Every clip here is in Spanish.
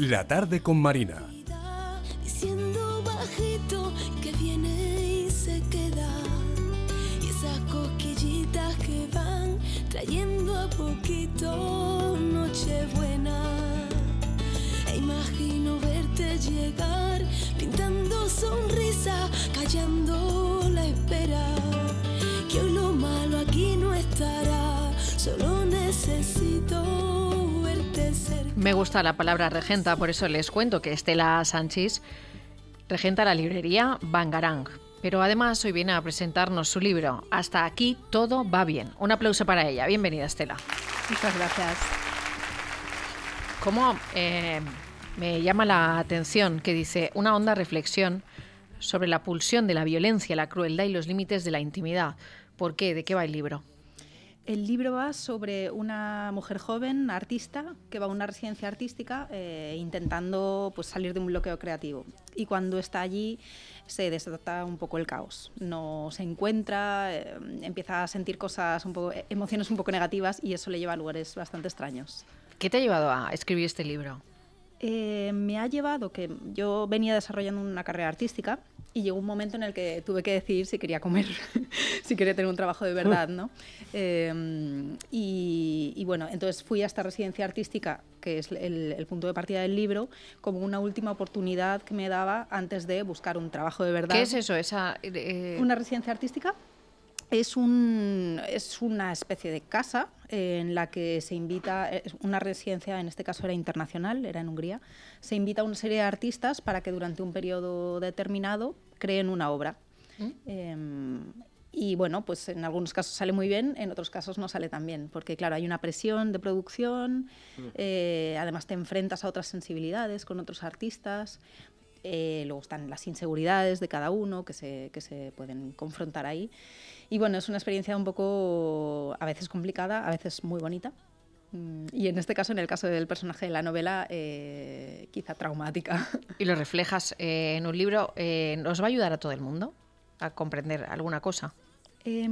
La tarde con Marina. Diciendo bajito que viene y se queda. Y esas cosquillitas que van trayendo a poquito Nochebuena. E imagino verte llegar pintando sonrisa, callando la espera. Que hoy lo malo aquí no estará, solo necesito verte cerca. Me gusta la palabra regenta, por eso les cuento que Estela Sanchis regenta la librería Bangarang. Pero además hoy viene a presentarnos su libro Hasta aquí todo va bien. Un aplauso para ella. Bienvenida, Estela. Muchas gracias. ¿Cómo me llama la atención que dice una honda reflexión sobre la pulsión de la violencia, la crueldad y los límites de la intimidad? ¿Por qué? ¿De qué va el libro? El libro va sobre una mujer joven, artista, que va a una residencia artística intentando pues, salir de un bloqueo creativo. Y cuando está allí se desata un poco el caos. No se encuentra, empieza a sentir emociones un poco negativas y eso le lleva a lugares bastante extraños. ¿Qué te ha llevado a escribir este libro? Me ha llevado que yo venía desarrollando una carrera artística y llegó un momento en el que tuve que decidir si quería comer, si quería tener un trabajo de verdad, ¿no? Y bueno, entonces fui a esta residencia artística, que es el punto de partida del libro, como una última oportunidad que me daba antes de buscar un trabajo de verdad. ¿Qué es eso? Una residencia artística es una especie de casa en la que se invita, una residencia, en este caso era internacional, era en Hungría, se invita a una serie de artistas para que durante un periodo determinado creen una obra. Y bueno, pues en algunos casos sale muy bien, en otros casos no sale tan bien, porque claro, hay una presión de producción, además te enfrentas a otras sensibilidades con otros artistas. Luego están las inseguridades de cada uno que se pueden confrontar ahí. Y bueno, es una experiencia un poco a veces complicada, a veces muy bonita. Y en este caso, en el caso del personaje de la novela, quizá traumática. Y lo reflejas en un libro. ¿Nos va a ayudar a todo el mundo a comprender alguna cosa? Es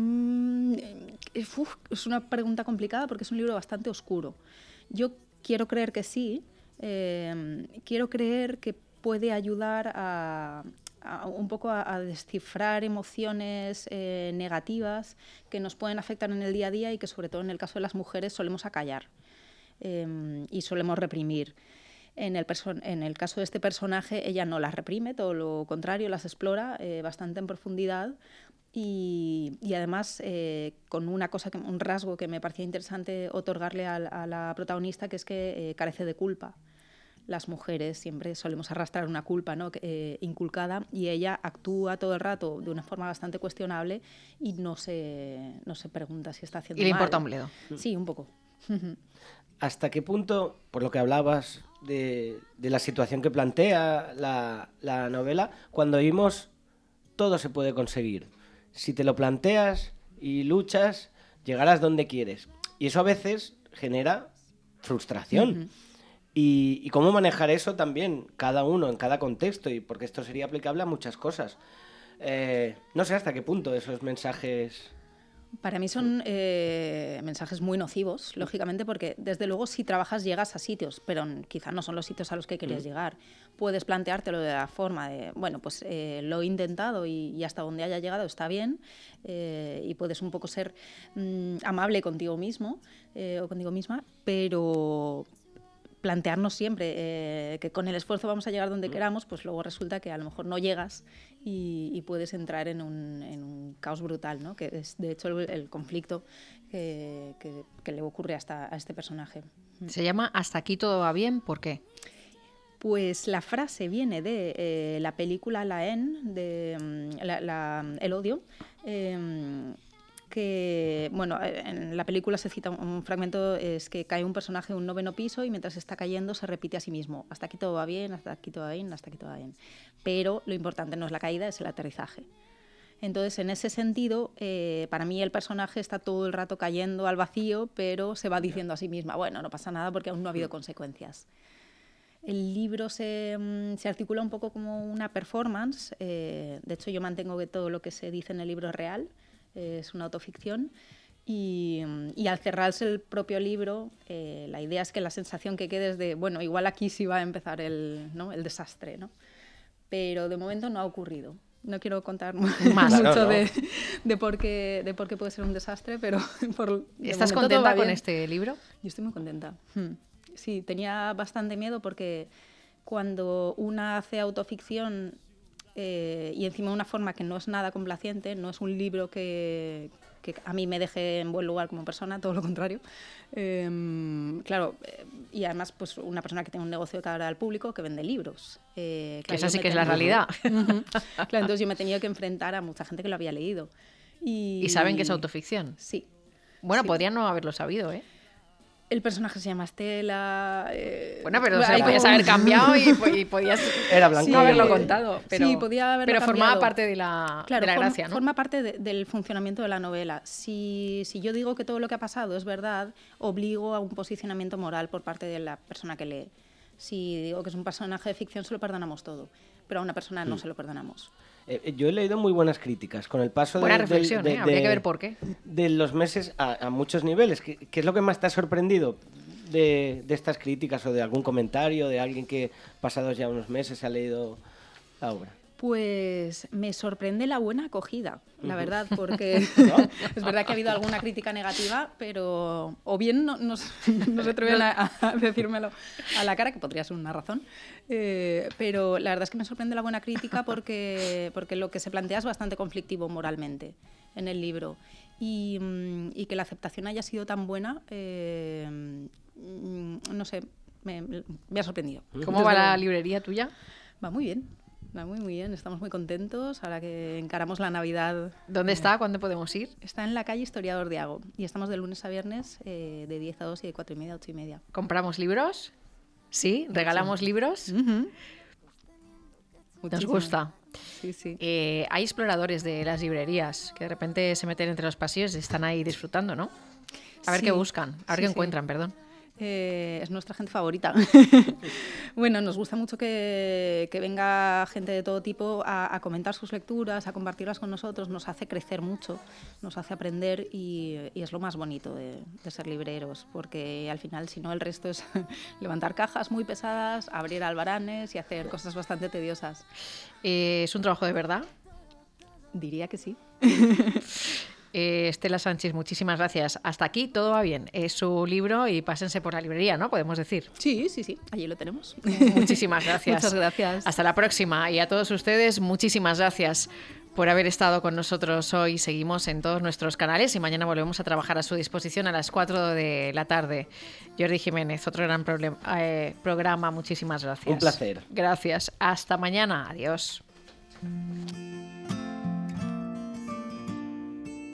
una pregunta complicada porque es un libro bastante oscuro. Yo quiero creer que sí. Quiero creer que puede ayudar un poco a descifrar emociones negativas que nos pueden afectar en el día a día y que sobre todo en el caso de las mujeres solemos acallar y solemos reprimir. En el caso de este personaje ella no las reprime, todo lo contrario, las explora bastante en profundidad y además con un rasgo que me parecía interesante otorgarle a la protagonista, que es que carece de culpa. Las mujeres siempre solemos arrastrar una culpa, ¿no? Inculcada, y ella actúa todo el rato de una forma bastante cuestionable y no se pregunta si está haciendo mal. ¿Y le importa un bledo? Sí, un poco. ¿Hasta qué punto, por lo que hablabas de la situación que plantea la novela, cuando vimos todo se puede conseguir? Si te lo planteas y luchas, llegarás donde quieres. Y eso a veces genera frustración. Y cómo manejar eso también, cada uno, en cada contexto, y porque esto sería aplicable a muchas cosas. No sé hasta qué punto esos mensajes... Para mí son mensajes muy nocivos, lógicamente, porque desde luego si trabajas llegas a sitios, pero quizá no son los sitios a los que querías llegar. Puedes planteártelo de la forma de, bueno, pues lo he intentado y hasta donde haya llegado está bien, y puedes un poco ser amable contigo mismo o contigo misma, pero... plantearnos siempre que con el esfuerzo vamos a llegar donde queramos, pues luego resulta que a lo mejor no llegas y puedes entrar en un caos brutal, ¿no? Que es de hecho el conflicto que le ocurre a este personaje. Se llama Hasta aquí todo va bien, ¿por qué? Pues la frase viene de la película La Haine, de El odio, que, bueno, en la película se cita un fragmento, es que cae un personaje de un 9º piso y mientras está cayendo se repite a sí mismo: hasta aquí todo va bien, hasta aquí todo va bien, hasta aquí todo va bien. Pero lo importante no es la caída, es el aterrizaje. Entonces, en ese sentido, para mí el personaje está todo el rato cayendo al vacío, pero se va diciendo a sí misma, bueno, no pasa nada porque aún no ha habido consecuencias. El libro se articula un poco como una performance. De hecho, yo mantengo que todo lo que se dice en el libro es real, es una autoficción. Y al cerrarse el propio libro, la idea es que la sensación que quede es de, bueno, igual aquí sí va a empezar el desastre, ¿no? Pero de momento no ha ocurrido. No quiero contar más Claro, mucho no. de por qué puede ser un desastre, pero ¿Estás contenta con este libro? Yo estoy muy contenta. Sí, tenía bastante miedo porque cuando una hace autoficción y encima de una forma que no es nada complaciente, no es un libro que a mí me deje en buen lugar como persona, todo lo contrario. Claro, y además pues una persona que tiene un negocio de cara al público que vende libros. Que Claro, esa yo sí me que es la realidad. Ujú. Claro, entonces yo me he tenido que enfrentar a mucha gente que lo había leído. ¿Y saben que es autoficción? Sí. Bueno, Sí. podrían no haberlo sabido, ¿eh? El personaje se llama Estela. Bueno, pero se hay lo podías como- haber cambiado y podías Era blanco. no haberlo contado. Pero, sí, podía haberlo pero formaba cambiado. parte de la gracia, ¿no? Forma parte del funcionamiento de la novela. Si yo digo que todo lo que ha pasado es verdad, obligo a un posicionamiento moral por parte de la persona que lee. Si digo que es un personaje de ficción, se lo perdonamos todo, pero a una persona no se lo perdonamos. Yo he leído muy buenas críticas con el paso Buena de, reflexión, ¿eh? Habría que ver por qué. de los meses a muchos niveles. ¿Qué es lo que más te ha sorprendido de estas críticas o de algún comentario de alguien que pasados ya unos meses ha leído la obra? Pues me sorprende la buena acogida, la verdad, porque es verdad que ha habido alguna crítica negativa, pero o bien no se atreven a decírmelo a la cara, que podría ser una razón, pero la verdad es que me sorprende la buena crítica porque lo que se plantea es bastante conflictivo moralmente en el libro y que la aceptación haya sido tan buena, no sé, me ha sorprendido. ¿Cómo Desde va la luego. librería tuya? Va muy bien. Va muy, muy bien. Estamos muy contentos ahora que encaramos la Navidad. ¿Dónde está? ¿Cuándo podemos ir? Está en la calle Historiador Diago y estamos de lunes a viernes de 10 a 2 y de 4:30 a 8:30. ¿Compramos libros? ¿Sí? ¿Regalamos libros? Nos Muchísimo. gusta. Sí, sí. Hay exploradores de las librerías que de repente se meten entre los pasillos y están ahí disfrutando, ¿no? A ver Sí. qué buscan, a ver Sí, qué sí. encuentran, perdón. Es nuestra gente favorita. Bueno, nos gusta mucho que venga gente de todo tipo a comentar sus lecturas, a compartirlas con nosotros. Nos hace crecer mucho, nos hace aprender y es lo más bonito de ser libreros, porque al final, si no, el resto es levantar cajas muy pesadas, abrir albaranes y hacer cosas bastante tediosas. ¿Es un trabajo de verdad? Diría que sí. Estela Sanchis, muchísimas gracias. Hasta aquí todo va bien. Es su libro y pásense por la librería, ¿no? Podemos decir. Sí, allí lo tenemos. Muchísimas gracias. Muchas gracias. Hasta la próxima. Y a todos ustedes, muchísimas gracias por haber estado con nosotros hoy. Seguimos en todos nuestros canales y mañana volvemos a trabajar a su disposición a las 4 de la tarde. Jordi Jiménez, otro gran programa. Muchísimas gracias. Un placer. Gracias. Hasta mañana. Adiós.